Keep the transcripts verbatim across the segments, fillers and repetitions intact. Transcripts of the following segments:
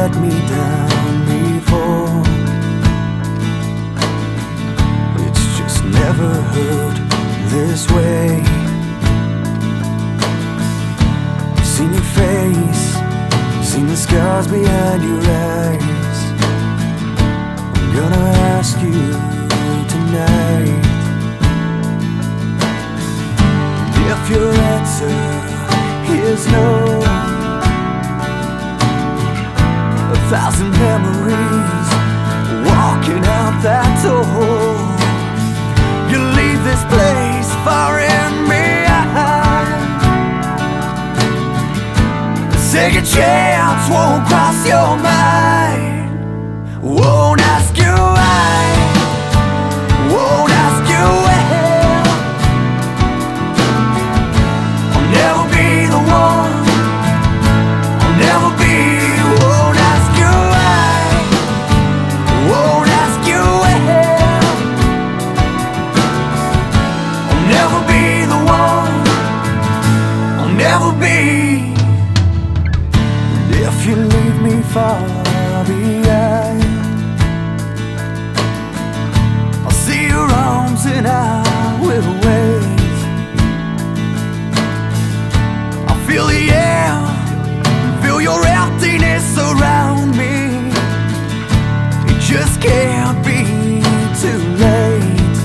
let me down before. It's just never hurt this way. Seen your face, seen the scars behind your eyes. I'm gonna ask you tonight, if your answer is no, a thousand memories walking out that door. You leave this place far in behind. Second chance won't cross your mind. Won't ask you why, won't ask you where. I'll never be the one, I'll never be. Won't ask you why, won't ask you where. I'll never be the one, I'll never be. If you leave me far behind, I'll see your arms and I will wait. I'll feel the air, feel your emptiness around me. It just can't be too late.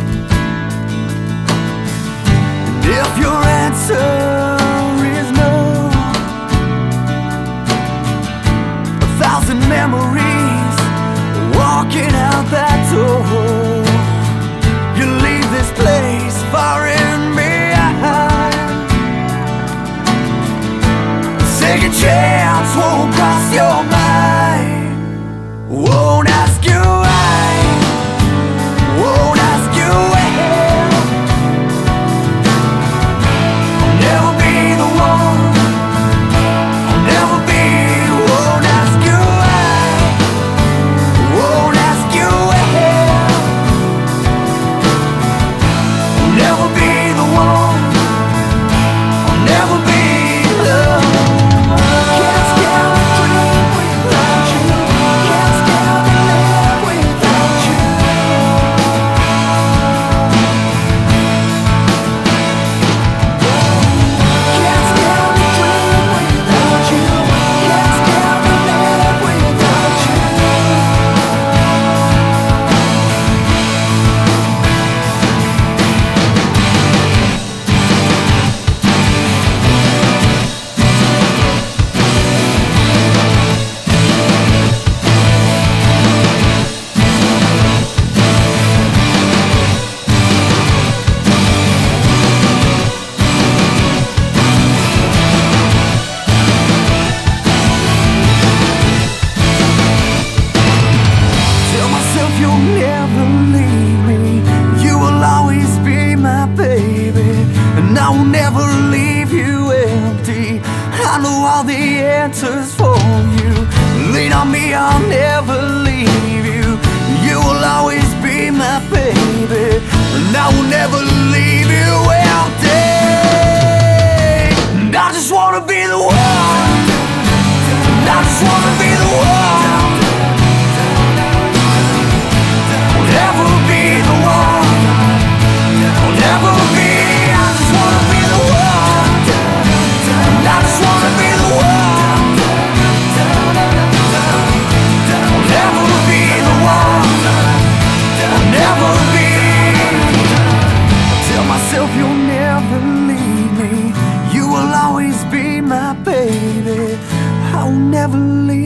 And if your answer is no, thousand memories walking out that door. You leave this place far in behind. Second chance won't cross your mind. Won't ask you why, won't ask you where. I'll never be the one, I'll never be. Won't ask you why, won't ask you where. I'll never be the one, I'll never be loved. Can't stand the dream without you. Can't stand the live without you. Can't stand the dream without you. Can't stand the live without you. Tell myself you'll never leave me. You will always be my baby, and I will never leave you empty. I know all the answers for you. Lean on me, I'll never leave you. You will always be my baby, and I will never leave you empty. And I just wanna be the one, and I just wanna be the one. I'll never be the one, I'll never be. I just wanna be the one, and I just wanna be the one. I'll never be the one, I'll never be. I tell myself you'll never leave me. You will always be my baby. I will never leave